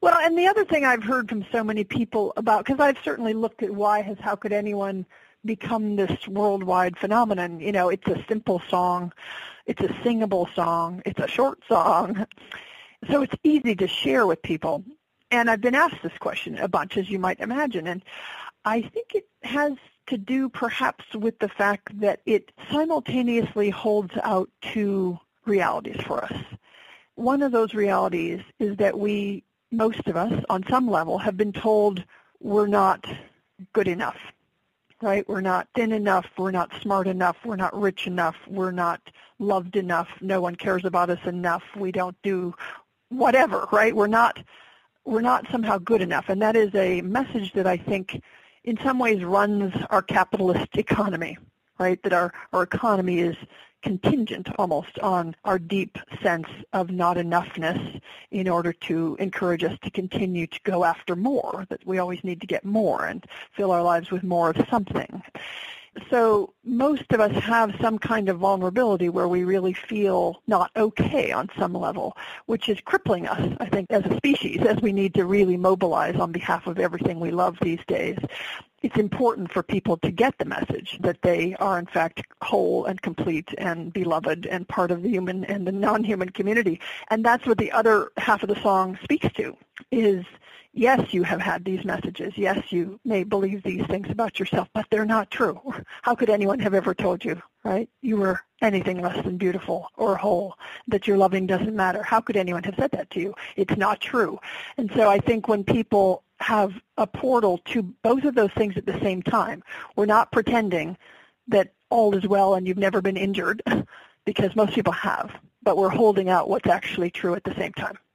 Well, and the other thing I've heard from so many people about, because I've certainly looked at how could anyone become this worldwide phenomenon. You know, it's a simple song, it's a singable song, it's a short song, so it's easy to share with people. And I've been asked this question a bunch, as you might imagine, and I think it has to do perhaps with the fact that it simultaneously holds out two realities for us. One of those realities is that most of us, on some level, have been told we're not good enough, right? We're not thin enough, we're not smart enough, we're not rich enough, we're not loved enough, no one cares about us enough, we don't do whatever, right? We're not somehow good enough. And that is a message that I think in some ways runs our capitalist economy, right? That our economy is contingent almost on our deep sense of not enoughness in order to encourage us to continue to go after more, that we always need to get more and fill our lives with more of something. So most of us have some kind of vulnerability where we really feel not okay on some level, which is crippling us, I think, as a species, as we need to really mobilize on behalf of everything we love these days. It's important for people to get the message that they are, in fact, whole and complete and beloved and part of the human and the non-human community. And that's what the other half of the song speaks to, is yes, you have had these messages. Yes, you may believe these things about yourself, but they're not true. How could anyone have ever told you, right? You were anything less than beautiful or whole, that your loving doesn't matter. How could anyone have said that to you? It's not true. And so I think when people have a portal to both of those things at the same time, we're not pretending that all is well and you've never been injured, because most people have, but we're holding out what's actually true at the same time.